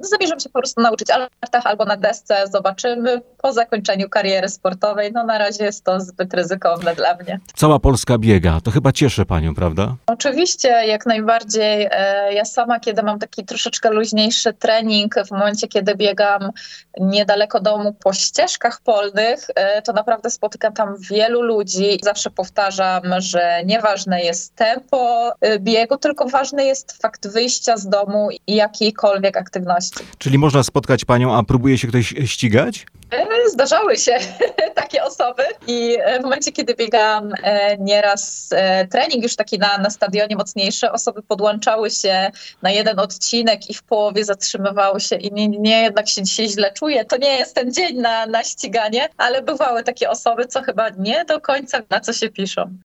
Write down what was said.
zamierzam się po prostu nauczyć albo na nartach, albo na desce, zobaczymy po zakończeniu kariery sportowej. No na razie jest to zbyt ryzykowne dla mnie. Cała Polska biega, to chyba cieszy panią, prawda? Oczywiście, jak najbardziej. Ja sama, kiedy mam taki troszeczkę luźniejszy trening, w momencie, kiedy biegam niedaleko domu po ścieżkach polnych, to naprawdę spotykam tam wielu ludzi. Zawsze powtarzam, że nieważne jest tempo biegu, tylko ważny jest fakt wyjścia z domu i jakiejkolwiek aktywności. Czyli można spotkać panią, a próbuje się ktoś ścigać? Zdarzały się takie osoby i w momencie, kiedy biegałam nieraz trening już taki na stadionie mocniejszy, osoby podłączały się na jeden odcinek i w połowie zatrzymywały się i nie jednak się dzisiaj źle czuję. To nie jest ten dzień na ściganie, ale bywały takie osoby, co chyba nie do końca na co się piszą.